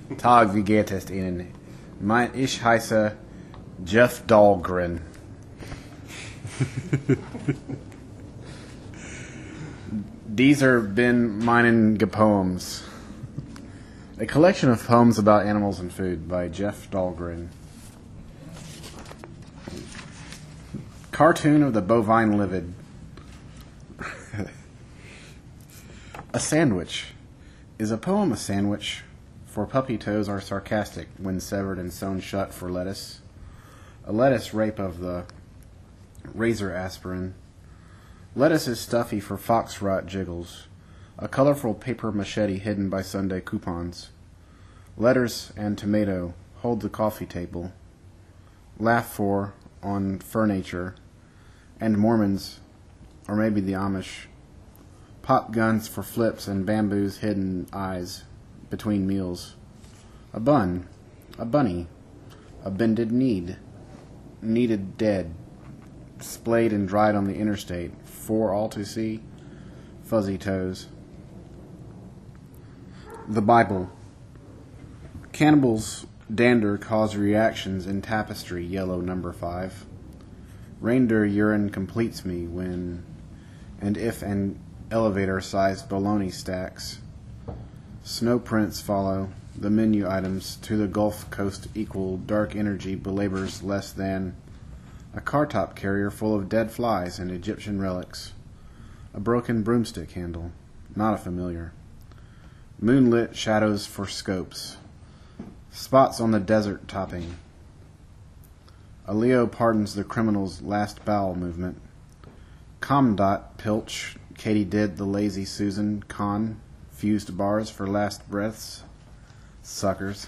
Tag, wie geht es Ihnen? Ich heiße Jeff Dahlgren. These are Ben meinen poems. A collection of poems about animals and food by Jeff Dahlgren. Cartoon of the Bovine Livid. A sandwich. Is a poem a sandwich? For puppy toes are sarcastic when severed and sewn shut for lettuce. A lettuce rape of the razor aspirin. Lettuce is stuffy for foxrot jiggles. A colorful paper machete hidden by Sunday coupons. Letters and tomato hold the coffee table. Laugh for on furniture. And Mormons, or maybe the Amish. Pop guns for flips and bamboo's hidden eyes between meals. A bun. A bunny. A bended need. Needed dead. Splayed and dried on the interstate. For all to see. Fuzzy toes. The Bible. Cannibals' dander cause reactions in tapestry, yellow number 5. Reindeer urine completes me when and if an elevator-sized bologna stacks. Snow prints follow. The menu items to the Gulf Coast equal dark energy belabors less than a car-top carrier full of dead flies and Egyptian relics. A broken broomstick handle. Not a familiar. Moonlit shadows for scopes. Spots on the desert topping. A Leo pardons the criminal's last bowel movement. Comdot pilch. Katie did the lazy Susan. Con. Fused bars for last breaths. Suckers.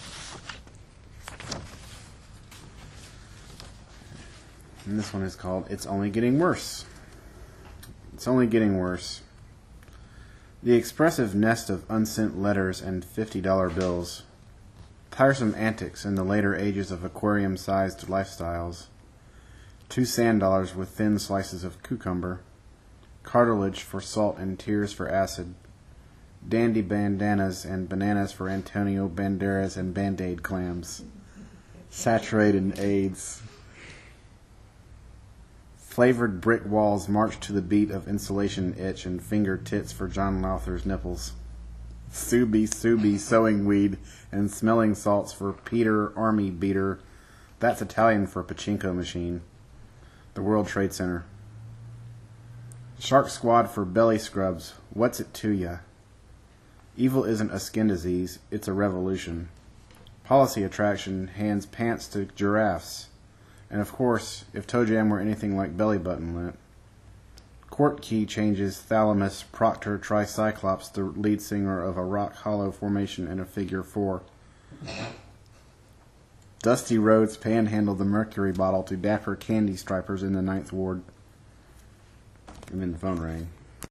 And this one is called It's Only Getting Worse. It's only getting worse. The expressive nest of unsent letters and $50 bills. Tiresome antics in the later ages of aquarium-sized lifestyles. 2 sand dollars with thin slices of cucumber. Cartilage for salt and tears for acid. Dandy bandanas and bananas for Antonio Banderas and Band-Aid clams. Saturated in AIDS. Flavored brick walls march to the beat of insulation itch and finger tits for John Lowther's nipples. Subi sewing weed and smelling salts for Peter Army Beater. That's Italian for pachinko machine. The World Trade Center. Shark Squad for belly scrubs. What's it to ya? Evil isn't a skin disease, it's a revolution. Policy attraction hands pants to giraffes. And of course, if Toe Jam were anything like Belly Button Lint. Court key changes Thalamus Proctor Tricyclops, the lead singer of a rock hollow formation in a figure 4. Dusty Rhodes panhandled the mercury bottle to dapper candy stripers in the 9th Ward. And then the phone rang.